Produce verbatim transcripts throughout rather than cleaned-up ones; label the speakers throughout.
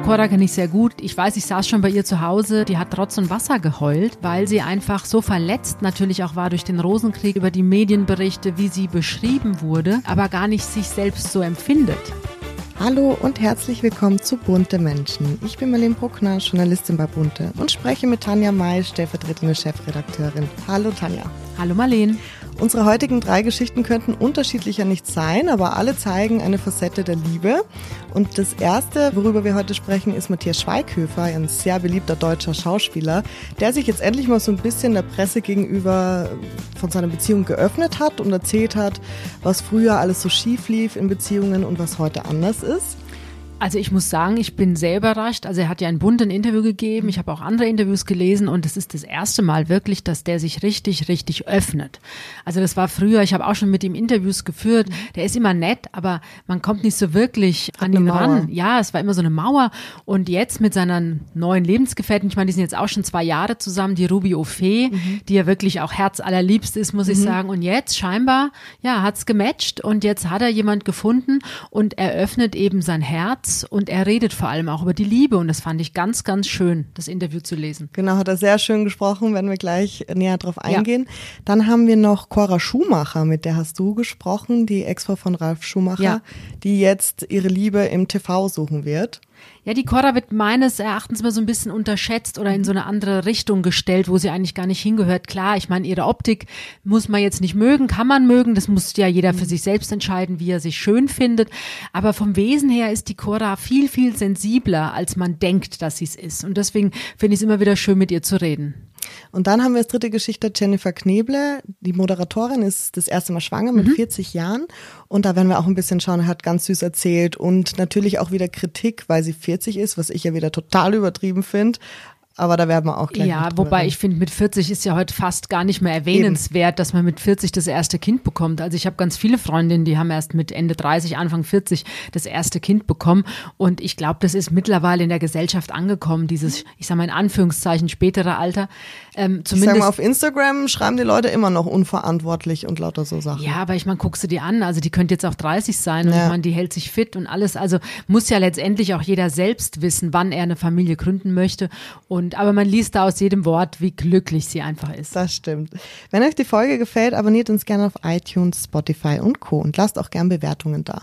Speaker 1: Cora kenne ich sehr gut. Ich weiß, ich saß schon bei ihr zu Hause. Die hat Rotz und Wasser geheult, weil sie einfach so verletzt natürlich auch war durch den Rosenkrieg, über die Medienberichte, wie sie beschrieben wurde, aber gar nicht sich selbst so empfindet.
Speaker 2: Hallo und herzlich willkommen zu Bunte Menschen. Ich bin Marlene Bruckner, Journalistin bei Bunte und spreche mit Tanja May, stellvertretende Chefredakteurin. Hallo Tanja.
Speaker 1: Hallo Marlene.
Speaker 2: Unsere heutigen drei Geschichten könnten unterschiedlicher nicht sein, aber alle zeigen eine Facette der Liebe. Und das erste, worüber wir heute sprechen, ist Matthias Schweighöfer, ein sehr beliebter deutscher Schauspieler, der sich jetzt endlich mal so ein bisschen der Presse gegenüber von seiner Beziehung geöffnet hat und erzählt hat, was früher alles so schief lief in Beziehungen und was heute anders ist.
Speaker 1: Also ich muss sagen, ich bin sehr überrascht. Also er hat ja ein buntes Interview gegeben. Ich habe auch andere Interviews gelesen und es ist das erste Mal wirklich, dass der sich richtig, richtig öffnet. Also das war früher, ich habe auch schon mit ihm Interviews geführt. Der ist immer nett, aber man kommt nicht so wirklich an ihn ran. Ja, es war immer so eine Mauer. Und jetzt mit seiner neuen Lebensgefährtin, ich meine, die sind jetzt auch schon zwei Jahre zusammen, die Ruby Ophé, mhm. die ja wirklich auch herzallerliebst ist, muss mhm. ich sagen. Und jetzt scheinbar, ja, hat's gematcht und jetzt hat er jemand gefunden und er öffnet eben sein Herz. Und er redet vor allem auch über die Liebe und das fand ich ganz, ganz schön, das Interview zu lesen.
Speaker 2: Genau, hat er sehr schön gesprochen, werden wir gleich näher drauf eingehen. Ja. Dann haben wir noch Cora Schumacher, mit der hast du gesprochen, die Ex-Frau von Ralf Schumacher, ja. die jetzt ihre Liebe im T V suchen wird.
Speaker 1: Ja, die Cora wird meines Erachtens mal so ein bisschen unterschätzt oder in so eine andere Richtung gestellt, wo sie eigentlich gar nicht hingehört. Klar, ich meine, ihre Optik muss man jetzt nicht mögen, kann man mögen, das muss ja jeder für sich selbst entscheiden, wie er sich schön findet. Aber vom Wesen her ist die Cora viel, viel sensibler, als man denkt, dass sie es ist. Und deswegen finde ich es immer wieder schön, mit ihr zu reden.
Speaker 2: Und dann haben wir als dritte Geschichte Jennifer Kneble. Die Moderatorin ist das erste Mal schwanger mit mhm. vierzig Jahren. Und da werden wir auch ein bisschen schauen, hat ganz süß erzählt. Und natürlich auch wieder Kritik, weil sie vierzig ist, was ich ja wieder total übertrieben finde. Aber da werden wir auch gleich
Speaker 1: Ja, wobei
Speaker 2: reden.
Speaker 1: Ich finde, mit vierzig ist ja heute fast gar nicht mehr erwähnenswert, Eben. dass man mit vierzig das erste Kind bekommt. Also ich habe ganz viele Freundinnen, die haben erst mit Ende dreißig, Anfang vierzig das erste Kind bekommen. Und ich glaube, das ist mittlerweile in der Gesellschaft angekommen, dieses, ich sage mal in Anführungszeichen, spätere Alter. Ähm, zumindest,
Speaker 2: ich sage mal, auf Instagram schreiben die Leute immer noch unverantwortlich und lauter so Sachen.
Speaker 1: Ja, aber ich meine, guckst du die an, also die könnte jetzt auch dreißig sein und
Speaker 2: ja.
Speaker 1: ich meine, die hält sich fit und alles. Also muss ja letztendlich auch jeder selbst wissen, wann er eine Familie gründen möchte. Und aber man liest da aus jedem Wort, wie glücklich sie einfach ist.
Speaker 2: Das stimmt. Wenn euch die Folge gefällt, abonniert uns gerne auf iTunes, Spotify und Co. und lasst auch gerne Bewertungen da.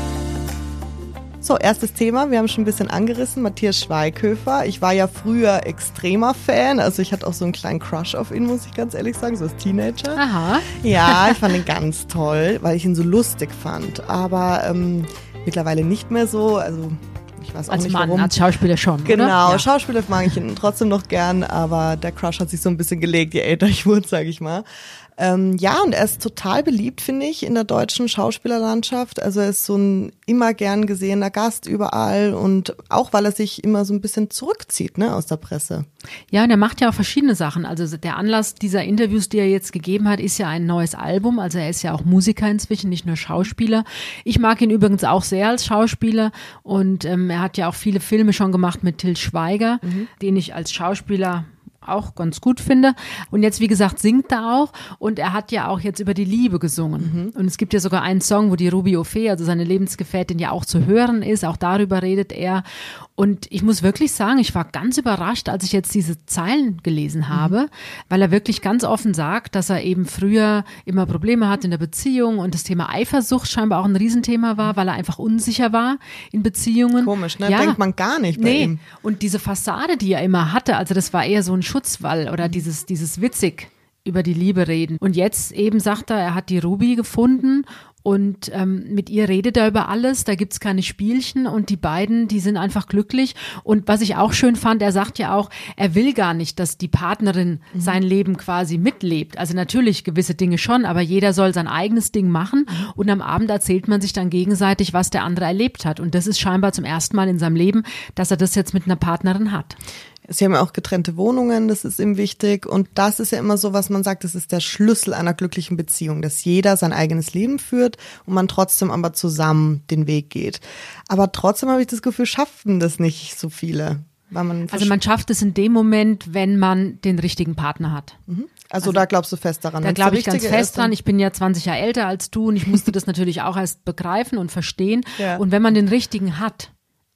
Speaker 2: So, erstes Thema, wir haben schon ein bisschen angerissen, Matthias Schweighöfer. Ich war ja früher extremer Fan, also ich hatte auch so einen kleinen Crush auf ihn, muss ich ganz ehrlich sagen, so als Teenager.
Speaker 1: Aha.
Speaker 2: Ja, ich fand ihn ganz toll, weil ich ihn so lustig fand, aber ähm, mittlerweile nicht mehr so, also ich weiß auch
Speaker 1: als
Speaker 2: nicht
Speaker 1: Mann,
Speaker 2: warum.
Speaker 1: Als Schauspieler schon,
Speaker 2: Genau,
Speaker 1: oder? Ja.
Speaker 2: Schauspieler mag ich ihn trotzdem noch gern, aber der Crush hat sich so ein bisschen gelegt, je älter ich wurde, sage ich mal. Ähm, ja, und er ist total beliebt, finde ich, in der deutschen Schauspielerlandschaft. Also er ist so ein immer gern gesehener Gast überall und auch, weil er sich immer so ein bisschen zurückzieht, ne, aus der Presse.
Speaker 1: Ja, und er macht ja auch verschiedene Sachen. Also der Anlass dieser Interviews, die er jetzt gegeben hat, ist ja ein neues Album. Also er ist ja auch Musiker inzwischen, nicht nur Schauspieler. Ich mag ihn übrigens auch sehr als Schauspieler und ähm, er hat ja auch viele Filme schon gemacht mit Til Schweiger, mhm. den ich als Schauspieler auch ganz gut finde. Und jetzt, wie gesagt, singt er auch und er hat ja auch jetzt über die Liebe gesungen. Mhm. Und es gibt ja sogar einen Song, wo die Ruby Ophé, also seine Lebensgefährtin, ja auch zu hören ist. Auch darüber redet er. Und ich muss wirklich sagen, ich war ganz überrascht, als ich jetzt diese Zeilen gelesen habe, mhm. weil er wirklich ganz offen sagt, dass er eben früher immer Probleme hat in der Beziehung und das Thema Eifersucht scheinbar auch ein Riesenthema war, weil er einfach unsicher war in Beziehungen.
Speaker 2: Komisch, ne?
Speaker 1: Ja.
Speaker 2: Denkt man gar nicht bei
Speaker 1: nee.
Speaker 2: ihm.
Speaker 1: Und diese Fassade, die er immer hatte, also das war eher so ein Schutzwall oder dieses, dieses witzig über die Liebe reden. Und jetzt eben sagt er, er hat die Ruby gefunden und ähm, mit ihr redet er über alles, da gibt's keine Spielchen und die beiden, die sind einfach glücklich. Und was ich auch schön fand, er sagt ja auch, er will gar nicht, dass die Partnerin mhm. sein Leben quasi mitlebt. Also natürlich gewisse Dinge schon, aber jeder soll sein eigenes Ding machen und am Abend erzählt man sich dann gegenseitig, was der andere erlebt hat. Und das ist scheinbar zum ersten Mal in seinem Leben, dass er das jetzt mit einer Partnerin hat.
Speaker 2: Sie haben ja auch getrennte Wohnungen, das ist ihm wichtig und das ist ja immer so, was man sagt, das ist der Schlüssel einer glücklichen Beziehung, dass jeder sein eigenes Leben führt und man trotzdem aber zusammen den Weg geht. Aber trotzdem habe ich das Gefühl, schaffen das nicht so viele. Weil man
Speaker 1: also man schafft es in dem Moment, wenn man den richtigen Partner hat.
Speaker 2: Mhm. Also, also da glaubst du fest daran?
Speaker 1: Da glaube ich ganz fest dran. Ich bin ja zwanzig Jahre älter als du und ich musste das natürlich auch erst begreifen und verstehen. Ja. Und wenn man den richtigen hat,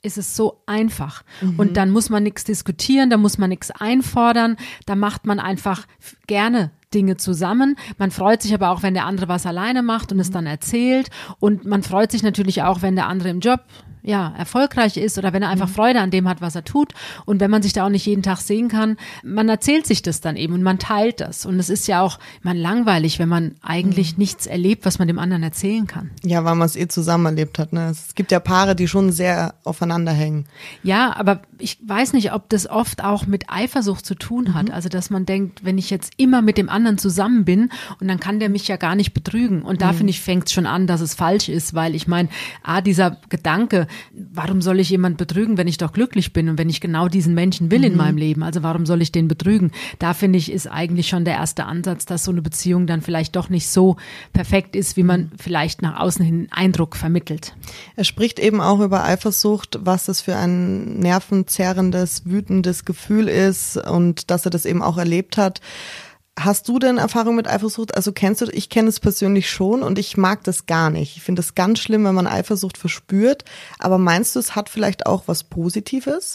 Speaker 1: ist es so einfach. Mhm. Und dann muss man nichts diskutieren, da muss man nichts einfordern, da macht man einfach gerne Dinge zusammen. Man freut sich aber auch, wenn der andere was alleine macht und es dann erzählt. Und man freut sich natürlich auch, wenn der andere im Job ja, erfolgreich ist oder wenn er einfach Freude an dem hat, was er tut. Und wenn man sich da auch nicht jeden Tag sehen kann, man erzählt sich das dann eben und man teilt das. Und es ist ja auch man langweilig, wenn man eigentlich mhm. nichts erlebt, was man dem anderen erzählen kann.
Speaker 2: Ja, weil man es eh zusammen erlebt hat. Ne? Es gibt ja Paare, die schon sehr aufeinander hängen.
Speaker 1: Ja, aber ich weiß nicht, ob das oft auch mit Eifersucht zu tun hat. Mhm. Also, dass man denkt, wenn ich jetzt immer mit dem anderen zusammen bin und dann kann der mich ja gar nicht betrügen. Und da, mhm. finde ich, fängt es schon an, dass es falsch ist, weil ich meine, ah, dieser Gedanke, warum soll ich jemand betrügen, wenn ich doch glücklich bin und wenn ich genau diesen Menschen will mhm. in meinem Leben? Also warum soll ich den betrügen? Da finde ich, ist eigentlich schon der erste Ansatz, dass so eine Beziehung dann vielleicht doch nicht so perfekt ist, wie man vielleicht nach außen hin einen Eindruck vermittelt.
Speaker 2: Er spricht eben auch über Eifersucht, was das für ein nervenzerrendes, wütendes Gefühl ist und dass er das eben auch erlebt hat. Hast du denn Erfahrung mit Eifersucht? Also kennst du, ich kenne es persönlich schon und ich mag das gar nicht. Ich finde es ganz schlimm, wenn man Eifersucht verspürt. Aber meinst du, es hat vielleicht auch was Positives?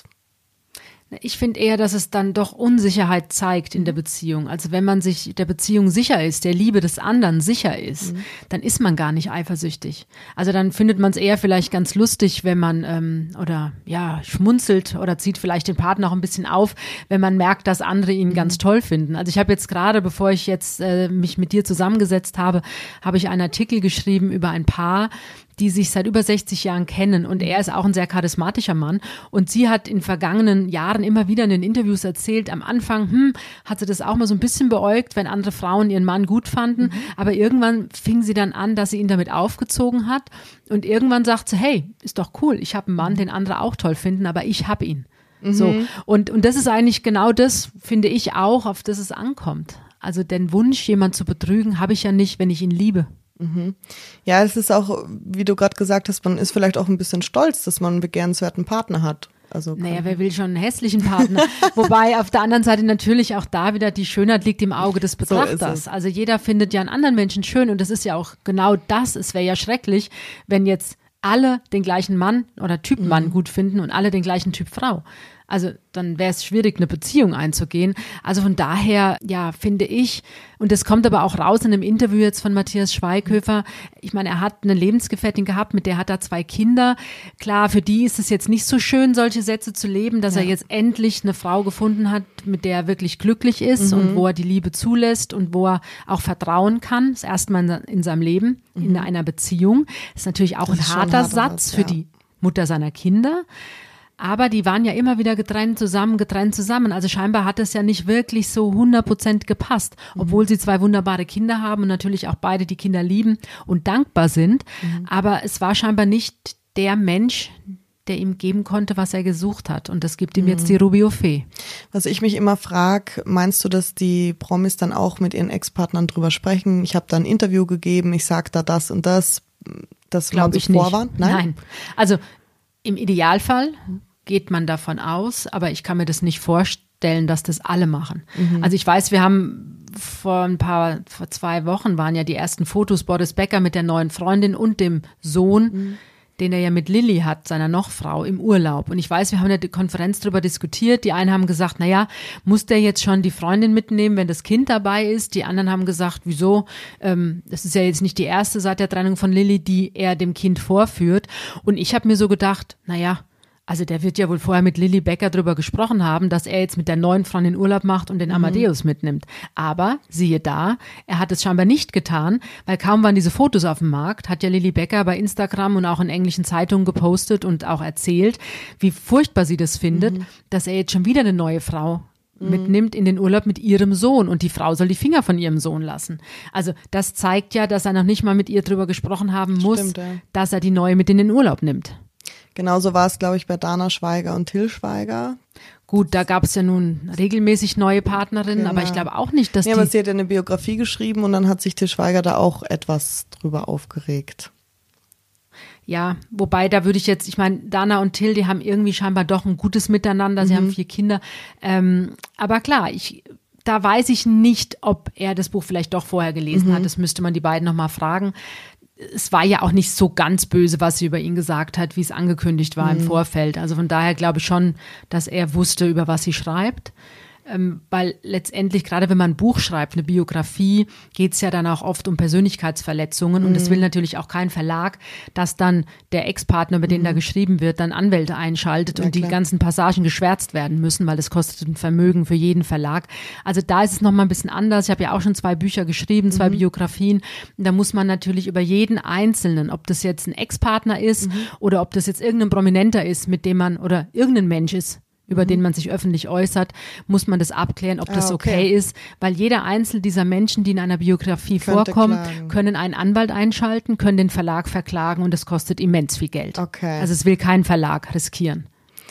Speaker 1: Ich finde eher, dass es dann doch Unsicherheit zeigt in der Beziehung. Also wenn man sich der Beziehung sicher ist, der Liebe des anderen sicher ist, mhm. dann ist man gar nicht eifersüchtig. Also dann findet man es eher vielleicht ganz lustig, wenn man ähm, oder ja schmunzelt oder zieht vielleicht den Partner auch ein bisschen auf, wenn man merkt, dass andere ihn mhm. ganz toll finden. Also ich habe jetzt gerade, bevor ich jetzt äh, mich mit dir zusammengesetzt habe, habe ich einen Artikel geschrieben über ein Paar, die sich seit über sechzig Jahren kennen und er ist auch ein sehr charismatischer Mann und sie hat in vergangenen Jahren immer wieder in den Interviews erzählt, am Anfang hm, hat sie das auch mal so ein bisschen beäugt, wenn andere Frauen ihren Mann gut fanden, mhm. aber irgendwann fing sie dann an, dass sie ihn damit aufgezogen hat und irgendwann sagt sie, hey, ist doch cool, ich habe einen Mann, den andere auch toll finden, aber ich habe ihn. Mhm. So und, und das ist eigentlich genau das, finde ich auch, auf das es ankommt. Also den Wunsch, jemanden zu betrügen, habe ich ja nicht, wenn ich ihn liebe.
Speaker 2: Mhm. Ja, es ist auch, wie du gerade gesagt hast, man ist vielleicht auch ein bisschen stolz, dass man einen begehrenswerten Partner hat. Also
Speaker 1: naja, wer will schon einen hässlichen Partner? Wobei auf der anderen Seite natürlich auch da wieder die Schönheit liegt im Auge des Betrachters. So also jeder findet ja einen anderen Menschen schön und das ist ja auch genau das. Es wäre ja schrecklich, wenn jetzt alle den gleichen Mann oder Typ Mann mhm. gut finden und alle den gleichen Typ Frau. Also dann wäre es schwierig, eine Beziehung einzugehen. Also von daher, ja, finde ich, und das kommt aber auch raus in einem Interview jetzt von Matthias Schweighöfer, ich meine, er hat eine Lebensgefährtin gehabt, mit der hat er zwei Kinder. Klar, für die ist es jetzt nicht so schön, solche Sätze zu leben, dass ja. er jetzt endlich eine Frau gefunden hat, mit der er wirklich glücklich ist mhm. und wo er die Liebe zulässt und wo er auch vertrauen kann. Das erste Mal in seinem Leben, mhm. in einer Beziehung. Das ist natürlich auch das ein harter Satz Satz, für ja. die Mutter seiner Kinder. Aber die waren ja immer wieder getrennt zusammen, getrennt zusammen. Also scheinbar hat es ja nicht wirklich so hundert Prozent gepasst, obwohl sie zwei wunderbare Kinder haben und natürlich auch beide die Kinder lieben und dankbar sind. Mhm. Aber es war scheinbar nicht der Mensch, der ihm geben konnte, was er gesucht hat. Und das gibt ihm mhm. jetzt die Ruby Fee.
Speaker 2: Was ich mich immer frage, meinst du, dass die Promis dann auch mit ihren Ex-Partnern drüber sprechen? Ich habe da ein Interview gegeben, ich sag da das und das. Das
Speaker 1: glaube ich nicht. Nein? Nein. Also im Idealfall geht man davon aus, aber ich kann mir das nicht vorstellen, dass das alle machen. Mhm. Also ich weiß, wir haben vor ein paar, vor zwei Wochen waren ja die ersten Fotos Boris Becker mit der neuen Freundin und dem Sohn, mhm. den er ja mit Lilly hat, seiner Nochfrau, im Urlaub. Und ich weiß, wir haben in der Konferenz darüber diskutiert. Die einen haben gesagt, naja, muss der jetzt schon die Freundin mitnehmen, wenn das Kind dabei ist? Die anderen haben gesagt, wieso? Ähm, das ist ja jetzt nicht die erste seit der Trennung von Lilly, die er dem Kind vorführt. Und ich habe mir so gedacht, naja, also der wird ja wohl vorher mit Lilly Becker drüber gesprochen haben, dass er jetzt mit der neuen Freundin Urlaub macht und den Amadeus mhm. mitnimmt. Aber siehe da, er hat es scheinbar nicht getan, weil kaum waren diese Fotos auf dem Markt, hat ja Lilly Becker bei Instagram und auch in englischen Zeitungen gepostet und auch erzählt, wie furchtbar sie das findet, mhm. dass er jetzt schon wieder eine neue Frau mhm. mitnimmt in den Urlaub mit ihrem Sohn und die Frau soll die Finger von ihrem Sohn lassen. Also das zeigt ja, dass er noch nicht mal mit ihr drüber gesprochen haben muss, Stimmt, ja. dass er die neue mit in den Urlaub nimmt.
Speaker 2: Genauso war es, glaube ich, bei Dana Schweiger und Till Schweiger.
Speaker 1: Gut, da gab es ja nun regelmäßig neue Partnerinnen, genau. aber ich glaube auch nicht, dass
Speaker 2: ja,
Speaker 1: die...
Speaker 2: aber sie hat ja eine Biografie geschrieben und dann hat sich Till Schweiger da auch etwas drüber aufgeregt.
Speaker 1: Ja, wobei da würde ich jetzt, ich meine, Dana und Till, die haben irgendwie scheinbar doch ein gutes Miteinander, sie mhm. haben vier Kinder. Ähm, aber klar, ich... Da weiß ich nicht, ob er das Buch vielleicht doch vorher gelesen mhm. hat. Das müsste man die beiden nochmal fragen. es war ja auch nicht so ganz böse, was sie über ihn gesagt hat, wie es angekündigt war mhm. im Vorfeld. Also von daher glaube ich schon, dass er wusste, über was sie schreibt. Ähm, weil letztendlich, gerade wenn man ein Buch schreibt, eine Biografie, geht es ja dann auch oft um Persönlichkeitsverletzungen. Mhm. Und es will natürlich auch kein Verlag, dass dann der Ex-Partner, über den mhm. da geschrieben wird, dann Anwälte einschaltet ja, und klar. die ganzen Passagen geschwärzt werden müssen, weil das kostet ein Vermögen für jeden Verlag. Also da ist es nochmal ein bisschen anders. Ich habe ja auch schon zwei Bücher geschrieben, zwei mhm. Biografien. Und da muss man natürlich über jeden Einzelnen, ob das jetzt ein Ex-Partner ist mhm. oder ob das jetzt irgendein Prominenter ist, mit dem man, oder irgendein Mensch ist, über mhm. den man sich öffentlich äußert, muss man das abklären, ob das ah, okay. okay ist, weil jeder einzelne dieser Menschen, die in einer Biografie Könnte vorkommen, klagen. können einen Anwalt einschalten, können den Verlag verklagen und das kostet immens viel Geld. Okay. Also es will kein Verlag riskieren.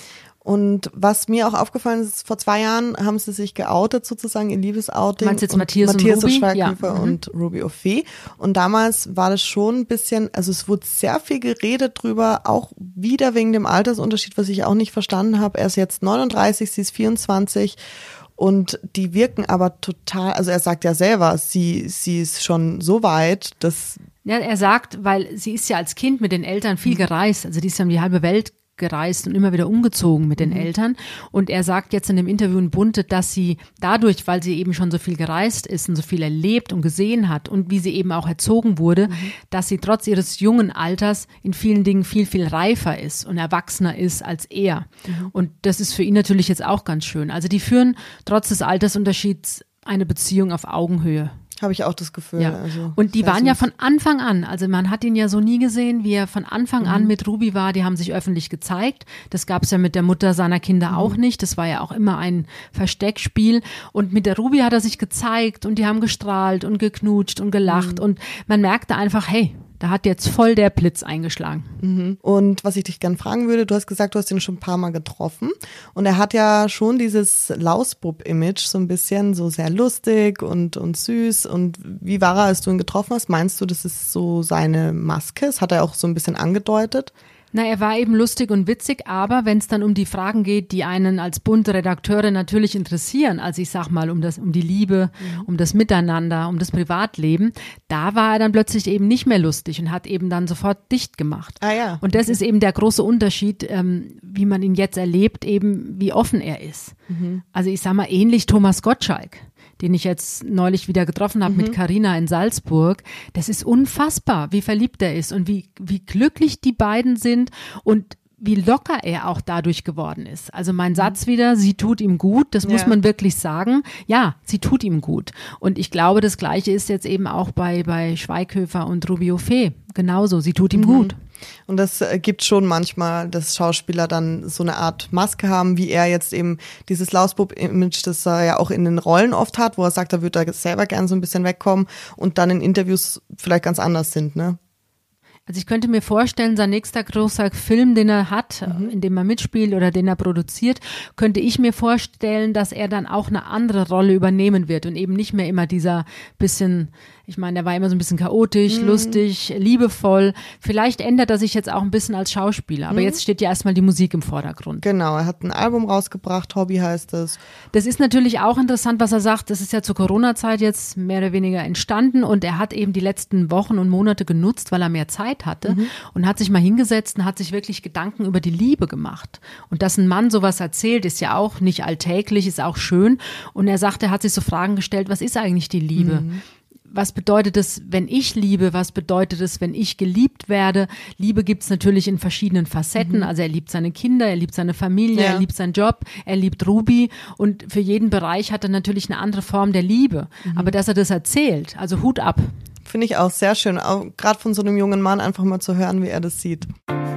Speaker 2: Und was mir auch aufgefallen ist, vor zwei Jahren haben sie sich geoutet, sozusagen in Liebesouting.
Speaker 1: Meinst du jetzt Matthias und,
Speaker 2: Matthias
Speaker 1: Ruby?
Speaker 2: Schweighöfer
Speaker 1: Ja.
Speaker 2: und mhm. Ruby O'Fee. Und damals war das schon ein bisschen, also es wurde sehr viel geredet drüber, auch wieder wegen dem Altersunterschied, was ich auch nicht verstanden habe. Er ist jetzt neununddreißig, sie ist vierundzwanzig. Und die wirken aber total, also er sagt ja selber, sie, sie ist schon so weit, dass...
Speaker 1: Ja, er sagt, weil sie ist ja als Kind mit den Eltern viel gereist, also die ist ja um die halbe Welt gereist und immer wieder umgezogen mit den mhm. Eltern. Und er sagt jetzt in dem Interview in Bunte, dass sie dadurch, weil sie eben schon so viel gereist ist und so viel erlebt und gesehen hat und wie sie eben auch erzogen wurde, mhm. dass sie trotz ihres jungen Alters in vielen Dingen viel, viel reifer ist und erwachsener ist als er. Mhm. Und das ist für ihn natürlich jetzt auch ganz schön. Also die führen trotz des Altersunterschieds eine Beziehung auf Augenhöhe.
Speaker 2: Habe ich auch das Gefühl.
Speaker 1: Ja.
Speaker 2: Also,
Speaker 1: und die waren süß. ja von Anfang an, also man hat ihn ja so nie gesehen, wie er von Anfang mhm. an mit Ruby war, die haben sich öffentlich gezeigt. Das gab es ja mit der Mutter seiner Kinder mhm. auch nicht, das war ja auch immer ein Versteckspiel. Und mit der Ruby hat er sich gezeigt und die haben gestrahlt und geknutscht und gelacht mhm. und man merkte einfach, hey, da hat jetzt voll der Blitz eingeschlagen.
Speaker 2: Mhm. Und was ich dich gerne fragen würde, du hast gesagt, du hast ihn schon ein paar Mal getroffen und er hat ja schon dieses Lausbub-Image, so ein bisschen so sehr lustig und, und süß. Und wie war er, als du ihn getroffen hast? Meinst du, das ist so seine Maske? Das hat er auch so ein bisschen angedeutet.
Speaker 1: Na, er war eben lustig und witzig, aber wenn es dann um die Fragen geht, die einen als bunte Redakteure natürlich interessieren, also ich sag mal um das, um die Liebe, mhm. um das Miteinander, um das Privatleben, da war er dann plötzlich eben nicht mehr lustig und hat eben dann sofort dicht gemacht.
Speaker 2: Ah ja.
Speaker 1: Und das okay. ist eben der große Unterschied, ähm, wie man ihn jetzt erlebt, eben wie offen er ist. Mhm. Also ich sag mal ähnlich Thomas Gottschalk, den ich jetzt neulich wieder getroffen habe mhm. mit Carina in Salzburg. Das ist unfassbar, wie verliebt er ist und wie, wie glücklich die beiden sind und wie locker er auch dadurch geworden ist. Also mein mhm. Satz wieder, sie tut ihm gut, das ja. muss man wirklich sagen. Ja, sie tut ihm gut. Und ich glaube, das Gleiche ist jetzt eben auch bei, bei Schweighöfer und Ruby O'Fee. Genauso, sie tut ihm mhm. gut.
Speaker 2: Und das gibt schon manchmal, dass Schauspieler dann so eine Art Maske haben, wie er jetzt eben dieses Lausbub-Image, das er ja auch in den Rollen oft hat, wo er sagt, er würde da selber gern so ein bisschen wegkommen und dann in Interviews vielleicht ganz anders sind, ne?
Speaker 1: Also ich könnte mir vorstellen, sein nächster großer Film, den er hat, mhm. in dem er mitspielt oder den er produziert, könnte ich mir vorstellen, dass er dann auch eine andere Rolle übernehmen wird und eben nicht mehr immer dieser bisschen, ich meine, er war immer so ein bisschen chaotisch, mhm. lustig, liebevoll. Vielleicht ändert er sich jetzt auch ein bisschen als Schauspieler, aber mhm. jetzt steht ja erstmal die Musik im Vordergrund.
Speaker 2: Genau, er hat ein Album rausgebracht, Hobby heißt es.
Speaker 1: Das ist natürlich auch interessant, was er sagt. Das ist ja zur Corona-Zeit jetzt mehr oder weniger entstanden und er hat eben die letzten Wochen und Monate genutzt, weil er mehr Zeit hatte mhm. und hat sich mal hingesetzt und hat sich wirklich Gedanken über die Liebe gemacht. Und dass ein Mann sowas erzählt, ist ja auch nicht alltäglich, ist auch schön. Und er sagt, er hat sich so Fragen gestellt, was ist eigentlich die Liebe? Mhm. Was bedeutet es, wenn ich liebe? Was bedeutet es, wenn ich geliebt werde? Liebe gibt es natürlich in verschiedenen Facetten. Mhm. Also er liebt seine Kinder, er liebt seine Familie, ja. er liebt seinen Job, er liebt Ruby. Und für jeden Bereich hat er natürlich eine andere Form der Liebe. Mhm. Aber dass er das erzählt, also Hut ab.
Speaker 2: Finde ich auch sehr schön, auch gerade von so einem jungen Mann einfach mal zu hören, wie er das sieht.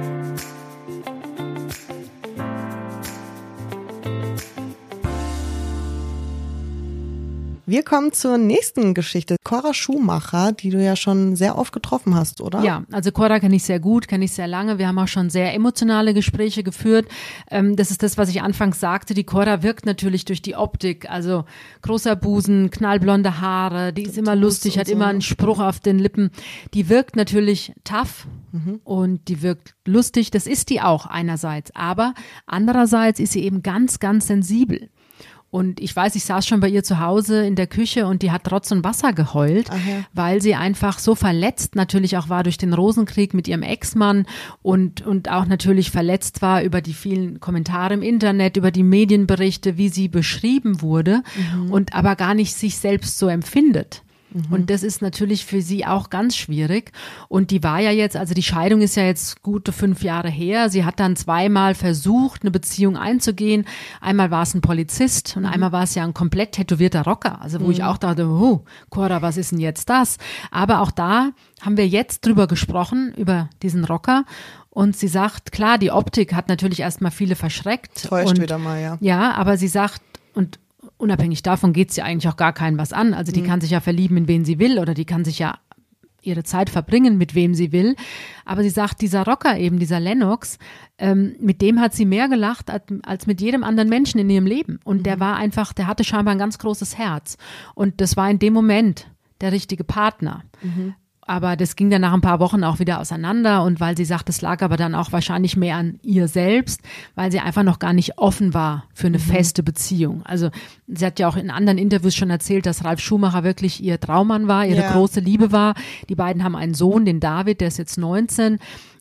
Speaker 2: Wir kommen zur nächsten Geschichte. Cora Schumacher, die du ja schon sehr oft getroffen hast, oder?
Speaker 1: Ja, also Cora kenne ich sehr gut, kenne ich sehr lange. Wir haben auch schon sehr emotionale Gespräche geführt. Das ist das, was ich anfangs sagte. Die Cora wirkt natürlich durch die Optik. Also großer Busen, knallblonde Haare, die ist immer lustig, hat so. immer einen Spruch auf den Lippen. Die wirkt natürlich tough mhm. und die wirkt lustig. Das ist die auch einerseits. Aber andererseits ist sie eben ganz, ganz sensibel. Und ich weiß, ich saß schon bei ihr zu Hause in der Küche und die hat Trotz und Wasser geheult,
Speaker 2: Aha.
Speaker 1: weil sie einfach so verletzt natürlich auch war durch den Rosenkrieg mit ihrem Ex-Mann und, und auch natürlich verletzt war über die vielen Kommentare im Internet, über die Medienberichte, wie sie beschrieben wurde mhm. und aber gar nicht sich selbst so empfindet. Mhm. Und das ist natürlich für sie auch ganz schwierig. Und die war ja jetzt, also die Scheidung ist ja jetzt gute fünf Jahre her. Sie hat dann zweimal versucht, eine Beziehung einzugehen. Einmal war es ein Polizist und mhm. einmal war es ja ein komplett tätowierter Rocker. Also wo mhm. ich auch dachte, oh, Cora, was ist denn jetzt das? Aber auch da haben wir jetzt drüber gesprochen, über diesen Rocker. Und sie sagt, klar, die Optik hat natürlich erstmal viele verschreckt.
Speaker 2: Täuscht
Speaker 1: und,
Speaker 2: wieder mal, ja.
Speaker 1: Ja, aber sie sagt, und unabhängig davon geht es ja eigentlich auch gar keinem was an. Also die mhm. kann sich ja verlieben, in wen sie will oder die kann sich ja ihre Zeit verbringen, mit wem sie will. Aber sie sagt, dieser Rocker eben, dieser Lennox, ähm, mit dem hat sie mehr gelacht als, als mit jedem anderen Menschen in ihrem Leben. Und mhm. der war einfach, der hatte scheinbar ein ganz großes Herz. Und das war in dem Moment der richtige Partner. Mhm. Aber das ging dann nach ein paar Wochen auch wieder auseinander und weil sie sagt, es lag aber dann auch wahrscheinlich mehr an ihr selbst, weil sie einfach noch gar nicht offen war für eine mhm. feste Beziehung. Also sie hat ja auch in anderen Interviews schon erzählt, dass Ralf Schumacher wirklich ihr Traummann war, ihre ja. große Liebe war. Die beiden haben einen Sohn, den David, der ist jetzt neunzehn.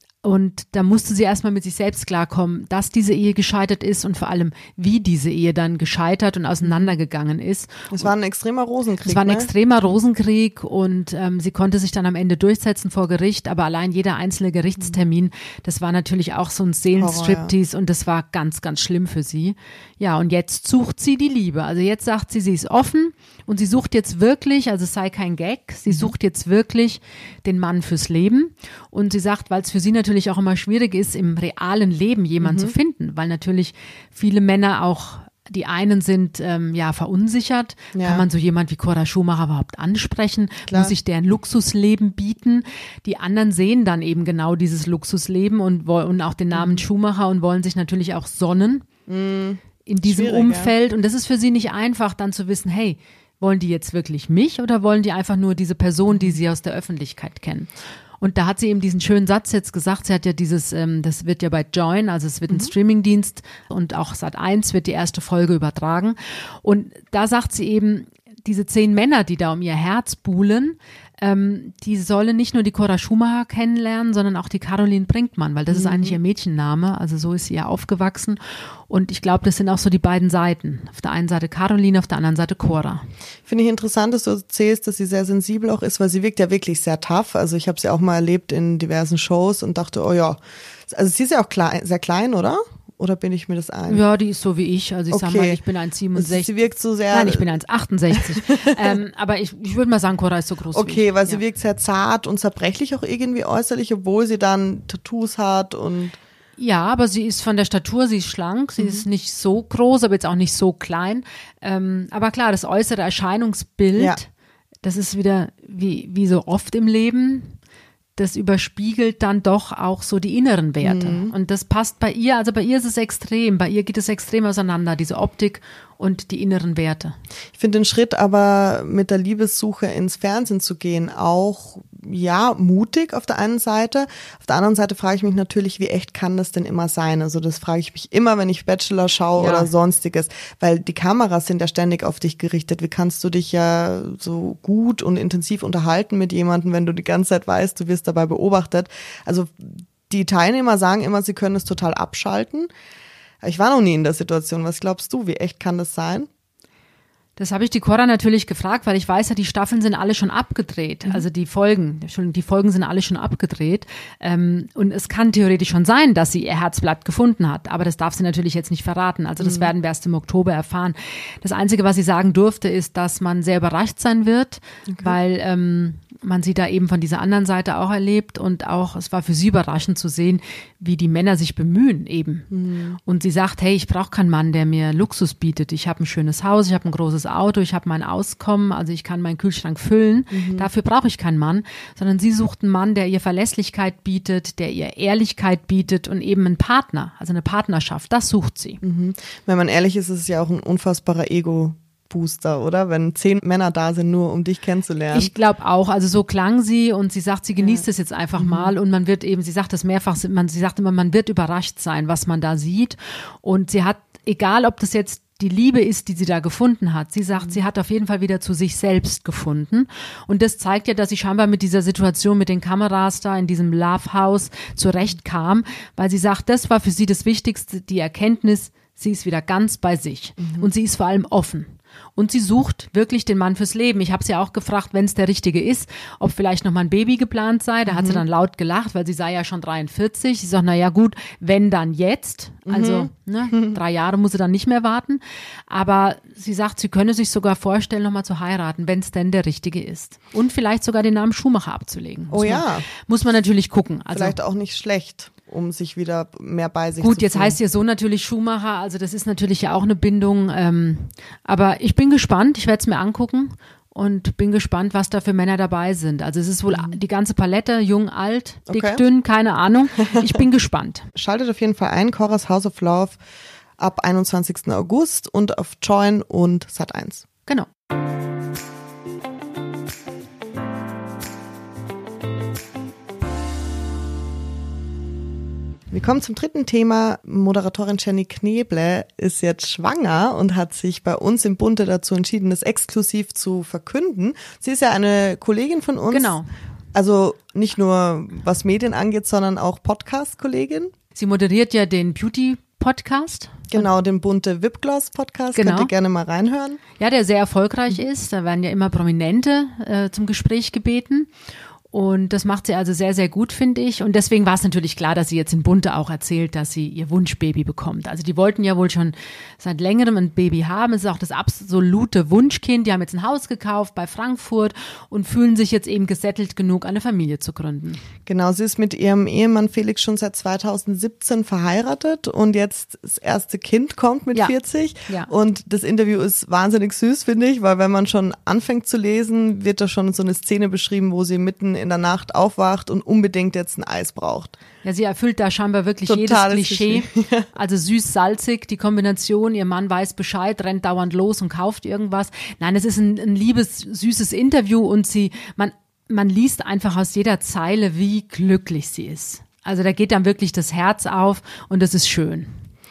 Speaker 1: Und da musste sie erstmal mit sich selbst klarkommen, dass diese Ehe gescheitert ist und vor allem, wie diese Ehe dann gescheitert und auseinandergegangen ist.
Speaker 2: Es war ein extremer Rosenkrieg.
Speaker 1: Es war ein
Speaker 2: ne?
Speaker 1: extremer Rosenkrieg und ähm, sie konnte sich dann am Ende durchsetzen vor Gericht, aber allein jeder einzelne Gerichtstermin, das war natürlich auch so ein Seelenstriptease ja. und das war ganz, ganz schlimm für sie. Ja, und jetzt sucht sie die Liebe. Also jetzt sagt sie, sie ist offen und sie sucht jetzt wirklich, also es sei kein Gag, sie sucht jetzt wirklich den Mann fürs Leben und sie sagt, weil es für sie natürlich auch immer schwierig ist, im realen Leben jemanden mhm. zu finden, weil natürlich viele Männer auch, die einen sind ähm, ja verunsichert, ja. kann man so jemand wie Cora Schumacher überhaupt ansprechen, Klar. muss ich der ein Luxusleben bieten, die anderen sehen dann eben genau dieses Luxusleben und, und auch den Namen mhm. Schumacher und wollen sich natürlich auch sonnen mhm. in diesem Schwierig, Umfeld ja. und das ist für sie nicht einfach dann zu wissen, hey, wollen die jetzt wirklich mich oder wollen die einfach nur diese Person, die sie aus der Öffentlichkeit kennen? Und da hat sie eben diesen schönen Satz jetzt gesagt, sie hat ja dieses, ähm, das wird ja bei Join, also es wird ein mhm. Streamingdienst und auch Sat eins wird die erste Folge übertragen. Und da sagt sie eben, diese zehn Männer, die da um ihr Herz buhlen, ähm, die sollen nicht nur die Cora Schumacher kennenlernen, sondern auch die Caroline Brinkmann, weil das mhm. ist eigentlich ihr Mädchenname, also so ist sie ja aufgewachsen. Und ich glaube, das sind auch so die beiden Seiten. Auf der einen Seite Caroline, auf der anderen Seite Cora.
Speaker 2: Finde ich interessant, dass du erzählst, dass sie sehr sensibel auch ist, weil sie wirkt ja wirklich sehr tough. Also ich habe sie auch mal erlebt in diversen Shows und dachte, oh ja, also sie ist ja auch klein, sehr klein, oder? Oder bin ich mir das ein?
Speaker 1: Ja, die ist so wie ich. Also ich okay. sag mal, ich bin eins Komma siebenundsechzig.
Speaker 2: Sie wirkt so sehr...
Speaker 1: Nein, ich bin eins Komma achtundsechzig. ähm, aber ich, ich würde mal sagen, Cora ist so groß
Speaker 2: okay,
Speaker 1: wie ich.
Speaker 2: weil sie
Speaker 1: ja.
Speaker 2: wirkt sehr zart und zerbrechlich auch irgendwie äußerlich, obwohl sie dann Tattoos hat und...
Speaker 1: Ja, aber sie ist von der Statur, sie ist schlank, sie mhm. ist nicht so groß, aber jetzt auch nicht so klein. Ähm, aber klar, das äußere Erscheinungsbild, ja. das ist wieder wie, wie so oft im Leben, das überspiegelt dann doch auch so die inneren Werte. Mhm. Und das passt bei ihr, also bei ihr ist es extrem, bei ihr geht es extrem auseinander, diese Optik und die inneren Werte.
Speaker 2: Ich finde den Schritt aber mit der Liebessuche ins Fernsehen zu gehen auch, ja, mutig auf der einen Seite. Auf der anderen Seite frage ich mich natürlich, wie echt kann das denn immer sein? Also das frage ich mich immer, wenn ich Bachelor schaue ja. oder sonstiges, weil die Kameras sind ja ständig auf dich gerichtet. Wie kannst du dich ja so gut und intensiv unterhalten mit jemandem, wenn du die ganze Zeit weißt, du wirst dabei beobachtet? Also die Teilnehmer sagen immer, sie können es total abschalten. Ich war noch nie in der Situation. Was glaubst du, wie echt kann das sein?
Speaker 1: Das habe ich die Cora natürlich gefragt, weil ich weiß ja, die Staffeln sind alle schon abgedreht. Mhm. Also die Folgen, Entschuldigung, die Folgen sind alle schon abgedreht. Ähm, und es kann theoretisch schon sein, dass sie ihr Herzblatt gefunden hat. Aber das darf sie natürlich jetzt nicht verraten. Also das mhm. werden wir erst im Oktober erfahren. Das Einzige, was sie sagen durfte, ist, dass man sehr überrascht sein wird, okay. weil ähm, man sie da eben von dieser anderen Seite auch erlebt. Und auch, es war für sie überraschend zu sehen, wie die Männer sich bemühen eben. Mhm. Und sie sagt, hey, ich brauche keinen Mann, der mir Luxus bietet. Ich habe ein schönes Haus, ich habe ein großes Auto, ich habe mein Auskommen, also ich kann meinen Kühlschrank füllen. Mhm. Dafür brauche ich keinen Mann, sondern sie sucht einen Mann, der ihr Verlässlichkeit bietet, der ihr Ehrlichkeit bietet und eben einen Partner, also eine Partnerschaft. Das sucht sie.
Speaker 2: Mhm. Wenn man ehrlich ist, ist es ja auch ein unfassbarer Ego. Booster, oder? Wenn zehn Männer da sind, nur um dich kennenzulernen.
Speaker 1: Ich glaube auch. Also so klang sie und sie sagt, sie genießt es ja. jetzt einfach mhm. mal und man wird eben, sie sagt das mehrfach, man, sie sagt immer, man wird überrascht sein, was man da sieht und sie hat, egal ob das jetzt die Liebe ist, die sie da gefunden hat. Sie sagt, mhm. sie hat auf jeden Fall wieder zu sich selbst gefunden. Und das zeigt ja, dass sie scheinbar mit dieser Situation mit den Kameras da in diesem Love House zurechtkam, weil sie sagt, das war für sie das Wichtigste, die Erkenntnis, sie ist wieder ganz bei sich. Mhm. Und sie ist vor allem offen. Und sie sucht wirklich den Mann fürs Leben. Ich habe sie auch gefragt, wenn es der Richtige ist, ob vielleicht noch mal ein Baby geplant sei. Da mhm. hat sie dann laut gelacht, weil sie sei ja schon dreiundvierzig. Sie sagt, na ja gut, wenn dann jetzt. Also mhm. ne, drei Jahre muss sie dann nicht mehr warten. Aber sie sagt, sie könne sich sogar vorstellen, noch mal zu heiraten, wenn es denn der Richtige ist. Und vielleicht sogar den Namen Schumacher abzulegen. Muss
Speaker 2: oh ja.
Speaker 1: Man, muss man natürlich gucken. Also,
Speaker 2: vielleicht auch nicht schlecht, um sich wieder mehr bei sich
Speaker 1: gut,
Speaker 2: zu
Speaker 1: jetzt
Speaker 2: fühlen.
Speaker 1: heißt ihr so natürlich Schumacher, also das ist natürlich ja auch eine Bindung, ähm, aber ich bin gespannt, ich werde es mir angucken und bin gespannt, was da für Männer dabei sind. Also es ist wohl mhm. die ganze Palette, jung, alt, dick, okay. dünn, keine Ahnung. Ich bin gespannt.
Speaker 2: Schaltet auf jeden Fall ein, Cora's House of Love ab einundzwanzigsten August und auf Join und Sat eins.
Speaker 1: Genau.
Speaker 2: Wir kommen zum dritten Thema. Moderatorin Jenny Kneble ist jetzt schwanger und hat sich bei uns im Bunte dazu entschieden, das exklusiv zu verkünden. Sie ist ja eine Kollegin von uns.
Speaker 1: Genau.
Speaker 2: Also nicht nur was Medien angeht, sondern auch Podcast-Kollegin.
Speaker 1: Sie moderiert ja den Beauty-Podcast.
Speaker 2: Genau, den Bunte Vipgloss-Podcast.
Speaker 1: Genau.
Speaker 2: Könnt ihr gerne mal reinhören.
Speaker 1: Ja, der sehr erfolgreich ist. Da werden ja immer Prominente äh, zum Gespräch gebeten. Und das macht sie also sehr, sehr gut, finde ich. Und deswegen war es natürlich klar, dass sie jetzt in Bunte auch erzählt, dass sie ihr Wunschbaby bekommt. Also die wollten ja wohl schon seit längerem ein Baby haben. Es ist auch das absolute Wunschkind. Die haben jetzt ein Haus gekauft bei Frankfurt und fühlen sich jetzt eben gesettelt genug, eine Familie zu gründen.
Speaker 2: Genau, sie ist mit ihrem Ehemann Felix schon seit zweitausendsiebzehn verheiratet und jetzt das erste Kind kommt mit ja. vierzig.
Speaker 1: Ja.
Speaker 2: Und das Interview ist wahnsinnig süß, finde ich, weil wenn man schon anfängt zu lesen, wird da schon so eine Szene beschrieben, wo sie mitten in der Nacht aufwacht und unbedingt jetzt ein Eis braucht.
Speaker 1: Ja, sie erfüllt da scheinbar wirklich
Speaker 2: Totales
Speaker 1: jedes Klischee.
Speaker 2: Klischee.
Speaker 1: Also süß-salzig, die Kombination, ihr Mann weiß Bescheid, rennt dauernd los und kauft irgendwas. Nein, es ist ein, ein liebes, süßes Interview und sie, man, man liest einfach aus jeder Zeile, wie glücklich sie ist. Also da geht dann wirklich das Herz auf und das ist schön.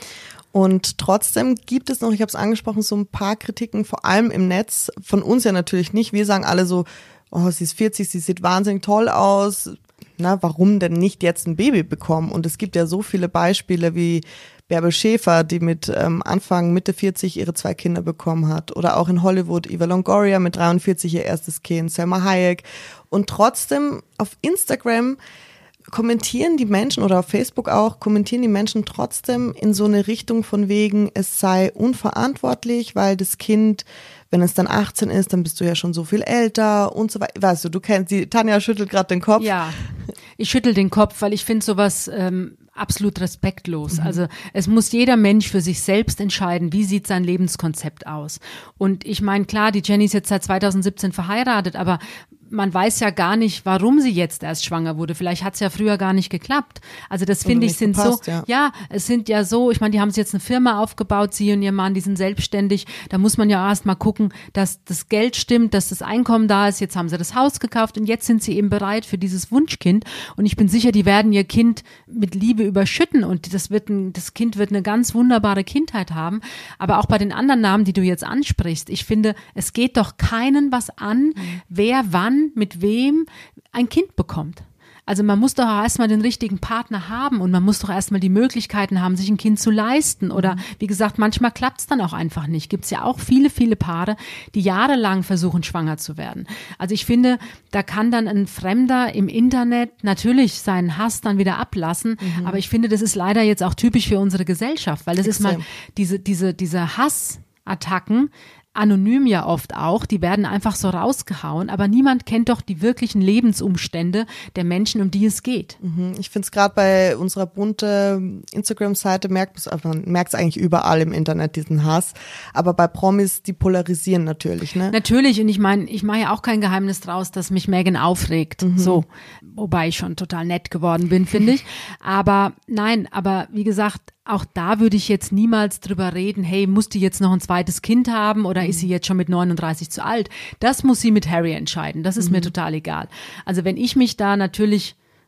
Speaker 2: Und trotzdem gibt es noch, ich habe es angesprochen, so ein paar Kritiken, vor allem im Netz, von uns ja natürlich nicht. Wir sagen alle so, oh, sie ist vierzig, sie sieht wahnsinnig toll aus. Na, warum denn nicht jetzt ein Baby bekommen? Und es gibt ja so viele Beispiele wie Bärbel Schäfer, die mit ähm, Anfang, Mitte vierzig ihre zwei Kinder bekommen hat. Oder auch in Hollywood Eva Longoria mit dreiundvierzig ihr erstes Kind, Selma Hayek. Und trotzdem auf Instagram kommentieren die Menschen oder auf Facebook auch, kommentieren die Menschen trotzdem in so eine Richtung von wegen, es sei unverantwortlich, weil das Kind, wenn es dann achtzehn ist, dann bist du ja schon so viel älter und so weiter. Weißt du, du kennst die, Tanja schüttelt gerade den Kopf.
Speaker 1: Ja, ich schüttel den Kopf, weil ich finde sowas ähm, absolut respektlos. Mhm. Also es muss jeder Mensch für sich selbst entscheiden, wie sieht sein Lebenskonzept aus. Und ich meine, klar, die Jenny ist jetzt seit zweitausendsiebzehn verheiratet, aber man weiß ja gar nicht, warum sie jetzt erst schwanger wurde. Vielleicht hat es ja früher gar nicht geklappt. Also das finde ich sind gepasst, so, ja. ja, es sind ja so, ich meine, die haben sich jetzt eine Firma aufgebaut, sie und ihr Mann, die sind selbstständig. Da muss man ja erst mal gucken, dass das Geld stimmt, dass das Einkommen da ist. Jetzt haben sie das Haus gekauft und jetzt sind sie eben bereit für dieses Wunschkind. Und ich bin sicher, die werden ihr Kind mit Liebe überschütten und das wird ein, das Kind wird eine ganz wunderbare Kindheit haben. Aber auch bei den anderen Namen, die du jetzt ansprichst, ich finde, es geht doch keinen was an, mhm. wer wann mit wem ein Kind bekommt. Also man muss doch erstmal den richtigen Partner haben und man muss doch erstmal die Möglichkeiten haben, sich ein Kind zu leisten. Oder wie gesagt, manchmal klappt es dann auch einfach nicht. Gibt es ja auch viele, viele Paare, die jahrelang versuchen, schwanger zu werden. Also ich finde, da kann dann ein Fremder im Internet natürlich seinen Hass dann wieder ablassen. Mhm. Aber ich finde, das ist leider jetzt auch typisch für unsere Gesellschaft, weil das Extrem. ist mal diese, diese, diese Hassattacken, anonym ja oft auch, die werden einfach so rausgehauen, aber niemand kennt doch die wirklichen Lebensumstände der Menschen, um die es geht.
Speaker 2: Ich finde es gerade bei unserer bunte Instagram-Seite, merkt man merkt es eigentlich überall im Internet, diesen Hass, aber bei Promis, die polarisieren natürlich, ne?
Speaker 1: Natürlich, und ich meine, ich mache ja auch kein Geheimnis draus, dass mich Meghan aufregt, mhm. so, wobei ich schon total nett geworden bin, finde ich, aber nein, aber wie gesagt, auch da würde ich jetzt niemals drüber reden, hey, muss die jetzt noch ein zweites Kind haben oder ist sie jetzt schon mit neununddreißig zu alt? Das muss sie mit Harry entscheiden. Das ist mhm. mir total egal. Also wenn ich mich da natürlich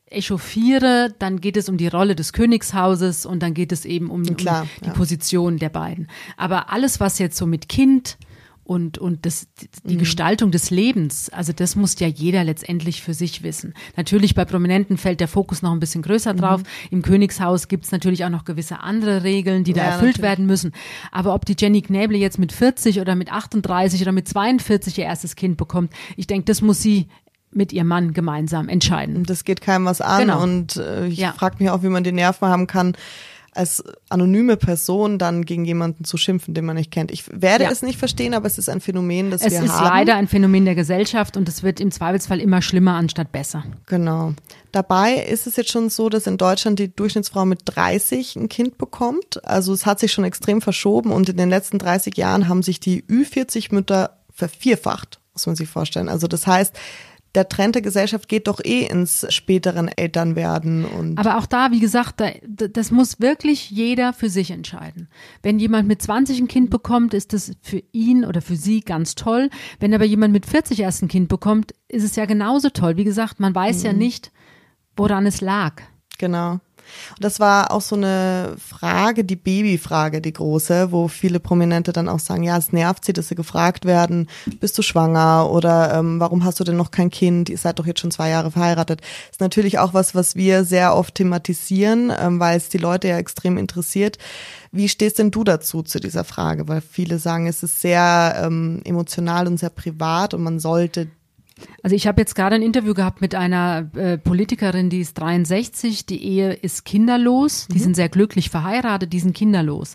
Speaker 1: echauffiere, dann geht es um die Rolle des Königshauses und dann geht es eben um,
Speaker 2: Klar,
Speaker 1: um die
Speaker 2: ja.
Speaker 1: Position der beiden. Aber alles, was jetzt so mit Kind und, und das, die mhm. Gestaltung des Lebens, also das muss ja jeder letztendlich für sich wissen. Natürlich bei Prominenten fällt der Fokus noch ein bisschen größer drauf. Mhm. Im Königshaus gibt es natürlich auch noch gewisse andere Regeln, die da ja, erfüllt natürlich. werden müssen. Aber ob die Jenny Knäble jetzt mit vierzig oder mit achtunddreißig oder mit zweiundvierzig ihr erstes Kind bekommt, ich denke, das muss sie mit ihrem Mann gemeinsam entscheiden.
Speaker 2: Das geht keinem was an
Speaker 1: genau.
Speaker 2: und äh, ich
Speaker 1: ja.
Speaker 2: frage mich auch, wie man die Nerven haben kann, als anonyme Person dann gegen jemanden zu schimpfen, den man nicht kennt. Ich werde ja. es nicht verstehen, aber es ist ein Phänomen, das
Speaker 1: es
Speaker 2: wir haben.
Speaker 1: Es ist leider ein Phänomen der Gesellschaft und es wird im Zweifelsfall immer schlimmer anstatt besser.
Speaker 2: Genau. Dabei ist es jetzt schon so, dass in Deutschland die Durchschnittsfrau mit dreißig ein Kind bekommt. Also es hat sich schon extrem verschoben und in den letzten dreißig Jahren haben sich die Ü vierzig Mütter vervierfacht, muss man sich vorstellen. Also das heißt, der Trend der Gesellschaft geht doch eh ins späteren Elternwerden. Und
Speaker 1: aber auch da, wie gesagt, da, das muss wirklich jeder für sich entscheiden. Wenn jemand mit zwanzig ein Kind bekommt, ist das für ihn oder für sie ganz toll. Wenn aber jemand mit vierzig erst ein Kind bekommt, ist es ja genauso toll. Wie gesagt, man weiß mhm. ja nicht, woran es lag.
Speaker 2: Genau. Und das war auch so eine Frage, die Babyfrage, die große, wo viele Prominente dann auch sagen, ja, es nervt sie, dass sie gefragt werden, bist du schwanger oder ähm, warum hast du denn noch kein Kind, ihr seid doch jetzt schon zwei Jahre verheiratet. Das ist natürlich auch was, was wir sehr oft thematisieren, ähm, weil es die Leute ja extrem interessiert. Wie stehst denn du dazu, zu dieser Frage? Weil viele sagen, es ist sehr ähm, emotional und sehr privat und man sollte
Speaker 1: Also ich habe jetzt gerade ein Interview gehabt mit einer äh, Politikerin, die ist dreiundsechzig, die Ehe ist kinderlos, die mhm. sind sehr glücklich verheiratet, die sind kinderlos.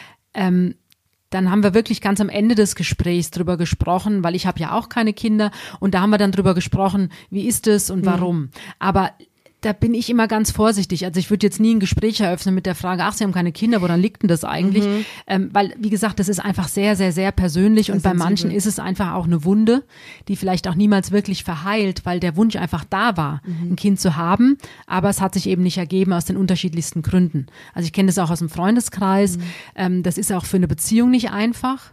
Speaker 1: Ähm, dann haben wir wirklich ganz am Ende des Gesprächs drüber gesprochen, weil ich habe ja auch keine Kinder und da haben wir dann drüber gesprochen, wie ist es und warum. Mhm. Aber da bin ich immer ganz vorsichtig. Also ich würde jetzt nie ein Gespräch eröffnen mit der Frage, ach, Sie haben keine Kinder, woran liegt denn das eigentlich? Mhm. Ähm, weil, wie gesagt, das ist einfach sehr, sehr, sehr persönlich und bei manchen ist es einfach auch eine Wunde, die vielleicht auch niemals wirklich verheilt, weil der Wunsch einfach da war, mhm. ein Kind zu haben, aber es hat sich eben nicht ergeben aus den unterschiedlichsten Gründen. Also ich kenne das auch aus dem Freundeskreis. Mhm. Ähm, das ist auch für eine Beziehung nicht einfach.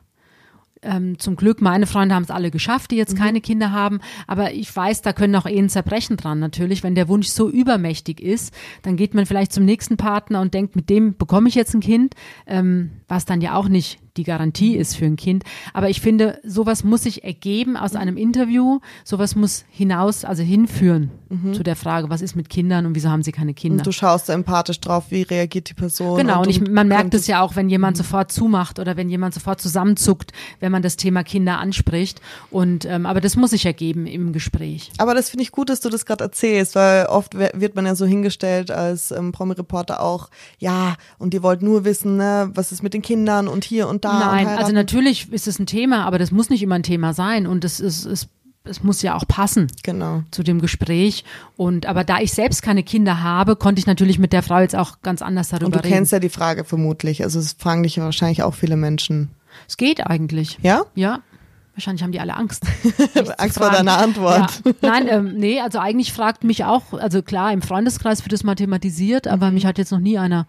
Speaker 1: Ähm, zum Glück, meine Freunde haben es alle geschafft, die jetzt mhm. keine Kinder haben, aber ich weiß, da können auch Ehen zerbrechen dran natürlich. Wenn der Wunsch so übermächtig ist, dann geht man vielleicht zum nächsten Partner und denkt, mit dem bekomme ich jetzt ein Kind, ähm, was dann ja auch nicht die Garantie ist für ein Kind. Aber ich finde, sowas muss sich ergeben aus einem Interview, sowas muss hinaus, also hinführen mhm. zu der Frage, was ist mit Kindern und wieso haben sie keine Kinder.
Speaker 2: Und du schaust empathisch drauf, wie reagiert die Person.
Speaker 1: Genau, und, und ich, man merkt es ja auch, wenn jemand
Speaker 2: mhm.
Speaker 1: sofort zumacht oder wenn jemand sofort zusammenzuckt, wenn man das Thema Kinder anspricht. Und ähm, aber das muss sich ergeben im Gespräch.
Speaker 2: Aber das finde ich gut, dass du das gerade erzählst, weil oft wird man ja so hingestellt als ähm, Promi-Reporter auch, ja, und die wollt nur wissen, ne, was ist mit den Kindern und hier und da.
Speaker 1: Nein,
Speaker 2: und
Speaker 1: also natürlich ist es ein Thema, aber das muss nicht immer ein Thema sein und es ist, es, es muss ja auch passen
Speaker 2: genau.
Speaker 1: zu dem Gespräch. Und aber da ich selbst keine Kinder habe, konnte ich natürlich mit der Frau jetzt auch ganz anders darüber reden.
Speaker 2: Und du
Speaker 1: reden.
Speaker 2: kennst ja die Frage vermutlich, also es fragen dich ja wahrscheinlich auch viele Menschen.
Speaker 1: Es geht eigentlich.
Speaker 2: Ja?
Speaker 1: Ja. Wahrscheinlich haben die alle Angst.
Speaker 2: Angst vor deiner Antwort.
Speaker 1: Ja. Nein, ähm, nee, also eigentlich fragt mich auch, also klar, im Freundeskreis wird das mal thematisiert, aber mhm. mich hat jetzt noch nie einer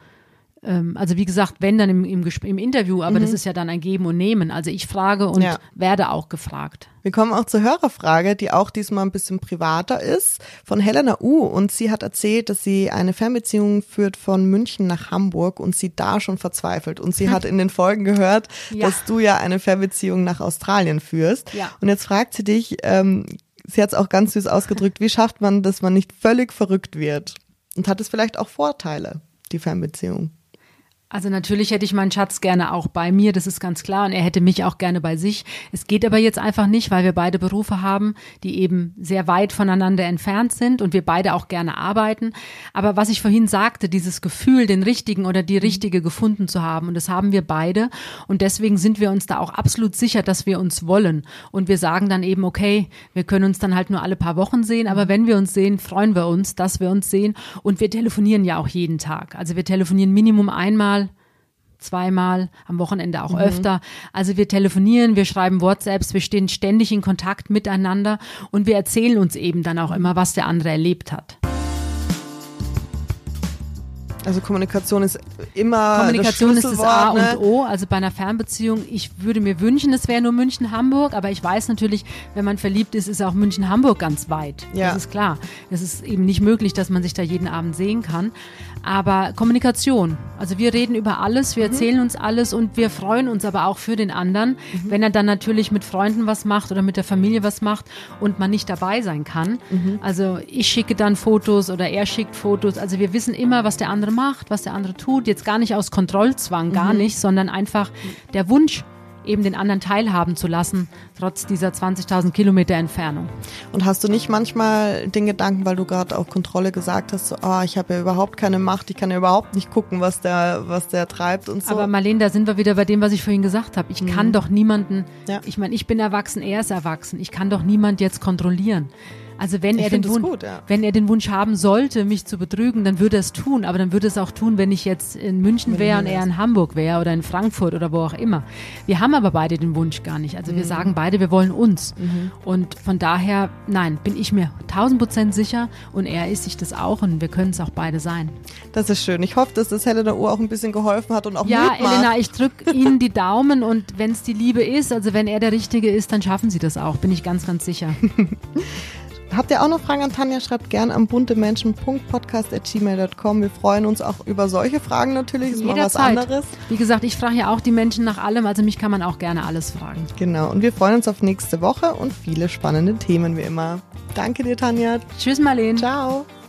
Speaker 1: also wie gesagt, wenn dann im, im, im Interview, aber mhm. das ist ja dann ein Geben und Nehmen. Also ich frage und ja. werde auch gefragt.
Speaker 2: Wir kommen auch zur Hörerfrage, die auch diesmal ein bisschen privater ist, von Helena U. Und sie hat erzählt, dass sie eine Fernbeziehung führt von München nach Hamburg und sie da schon verzweifelt. Und sie hm. hat in den Folgen gehört, ja. dass du ja eine Fernbeziehung nach Australien führst.
Speaker 1: Ja.
Speaker 2: Und jetzt fragt sie dich, ähm, sie hat es auch ganz süß ausgedrückt, wie schafft man, dass man nicht völlig verrückt wird? Und hat es vielleicht auch Vorteile, die Fernbeziehung?
Speaker 1: Also natürlich hätte ich meinen Schatz gerne auch bei mir, das ist ganz klar, und er hätte mich auch gerne bei sich. Es geht aber jetzt einfach nicht, weil wir beide Berufe haben, die eben sehr weit voneinander entfernt sind und wir beide auch gerne arbeiten. Aber was ich vorhin sagte, dieses Gefühl, den richtigen oder die richtige gefunden zu haben, und das haben wir beide, und deswegen sind wir uns da auch absolut sicher, dass wir uns wollen. Und wir sagen dann eben, okay, wir können uns dann halt nur alle paar Wochen sehen, aber wenn wir uns sehen, freuen wir uns, dass wir uns sehen, und wir telefonieren ja auch jeden Tag. Also wir telefonieren Minimum einmal, zweimal, am Wochenende auch mhm. öfter. Also wir telefonieren, wir schreiben WhatsApps, wir stehen ständig in Kontakt miteinander und wir erzählen uns eben dann auch immer, was der andere erlebt hat.
Speaker 2: Also Kommunikation ist immer
Speaker 1: Kommunikation
Speaker 2: das
Speaker 1: ist das A
Speaker 2: ne?
Speaker 1: und O. Also bei einer Fernbeziehung, ich würde mir wünschen, es wäre nur München-Hamburg, aber ich weiß natürlich, wenn man verliebt ist, ist auch München-Hamburg ganz weit. Ja. Das ist klar. Es ist eben nicht möglich, dass man sich da jeden Abend sehen kann. Aber Kommunikation, also wir reden über alles, wir erzählen mhm. uns alles und wir freuen uns aber auch für den anderen, mhm. wenn er dann natürlich mit Freunden was macht oder mit der Familie was macht und man nicht dabei sein kann. Mhm. Also ich schicke dann Fotos oder er schickt Fotos, also wir wissen immer, was der andere macht, was der andere tut, jetzt gar nicht aus Kontrollzwang, gar mhm. nicht, sondern einfach der Wunsch, eben den anderen teilhaben zu lassen, trotz dieser zwanzigtausend Kilometer Entfernung.
Speaker 2: Und hast du nicht manchmal den Gedanken, weil du gerade auch Kontrolle gesagt hast, so, oh, ich habe ja überhaupt keine Macht, ich kann ja überhaupt nicht gucken, was der, was der treibt und so.
Speaker 1: Aber Marlene, da sind wir wieder bei dem, was ich vorhin gesagt habe. Ich mhm. kann doch niemanden,
Speaker 2: ja.
Speaker 1: ich meine, ich bin erwachsen, er ist erwachsen, ich kann doch niemand jetzt kontrollieren. Also wenn er, den Wunsch,
Speaker 2: gut, ja.
Speaker 1: wenn er den Wunsch haben sollte, mich zu betrügen, dann würde er es tun. Aber dann würde er es auch tun, wenn ich jetzt in München wäre und er in Hamburg wäre oder in Frankfurt oder wo auch immer. Wir haben aber beide den Wunsch gar nicht. Also mhm. wir sagen beide, wir wollen uns. Mhm. Und von daher, nein, bin ich mir tausend Prozent sicher und er ist sich das auch und wir können es auch beide sein.
Speaker 2: Das ist schön. Ich hoffe, dass das Helena Uhr auch ein bisschen geholfen hat und auch
Speaker 1: ja,
Speaker 2: Mut macht.
Speaker 1: Elena, ich drücke Ihnen die Daumen und wenn es die Liebe ist, also wenn er der Richtige ist, dann schaffen Sie das auch, bin ich ganz, ganz sicher.
Speaker 2: Habt ihr auch noch Fragen an Tanja? Schreibt gerne an buntemenschen punkt podcast at gmail punkt com. Wir freuen uns auch über solche Fragen natürlich. Das ist mal was anderes.
Speaker 1: Wie gesagt, ich frage ja auch die Menschen nach allem, also mich kann man auch gerne alles fragen.
Speaker 2: Genau, und wir freuen uns auf nächste Woche und viele spannende Themen wie immer. Danke dir, Tanja.
Speaker 1: Tschüss, Marlene.
Speaker 2: Ciao.